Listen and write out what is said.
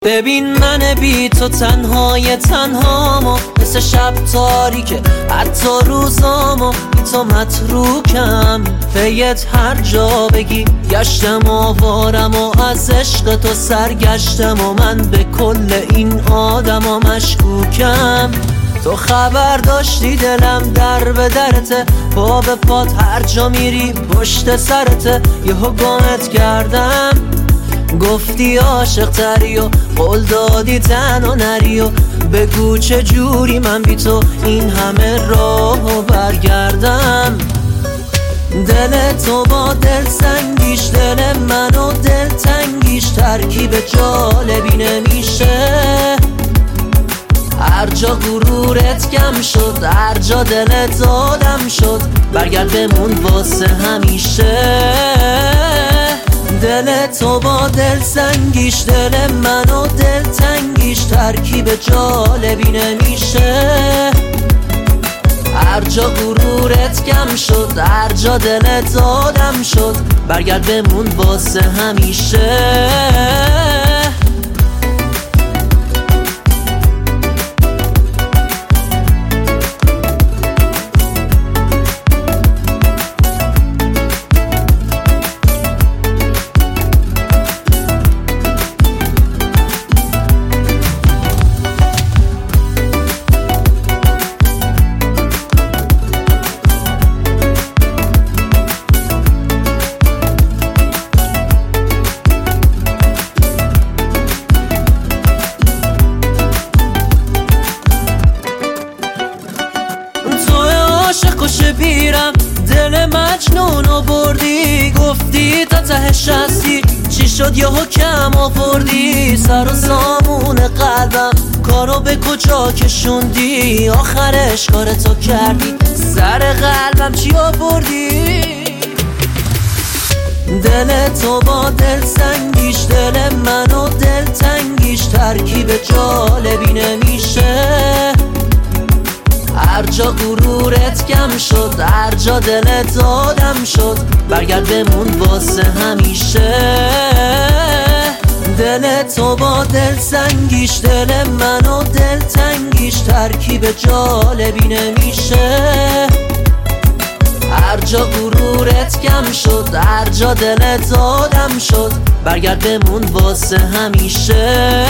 ببین من بی تو تنهای تنهامو، مثل شب تاریکه حتی روزامو، بی تو متروکم. پیت هر جا بگی گشتم آوارم و از عشق تو سرگشتم و من به کل این آدم و مشکوکم. تو خبر داشتی دلم در به درته، پا به پات هر جا میری پشت سرته. یهو گمت کردم گفتی عاشق تری و قول دادی تن و نری و بگو چه جوری من بی تو این همه راهو برگردم. دل تو با دل سنگیش، دل من و دل تنگیش ترکیب جالبی نمیشه. هر جا غرورت کم شد، هر جا دلت آدم شد، برگرد بمون واسه همیشه. دل تو با دل سنگیش، دل من و دل تنگیش ترکیب جالبی نمیشه. هر جا غرورت کم شد، هر جا دلت آدم شد، برگرد بمون واسه همیشه. عاشق و شبیرم، دل مجنونو بردی، گفتی تا تهش هستی، چی شد یهو کم آوردی؟ سر و سامون قلبم کارو به کجا کشوندی؟ آخرش کارتو کردی، سر قلبم چی آوردی؟ دل تو با دل سنگیش، دل من و دل تنگیش ترکیب جالبی نمیشه. هر جا غرورت کم شد، هر جا دلت آدم شد، برگرد بمون واسه همیشه. دل تو با دل سنگیش، دل من و دل تنگیش ترکیب جالبی نمیشه. هر جا غرورت کم شد، هر جا دلت آدم شد، برگرد بمون واسه همیشه.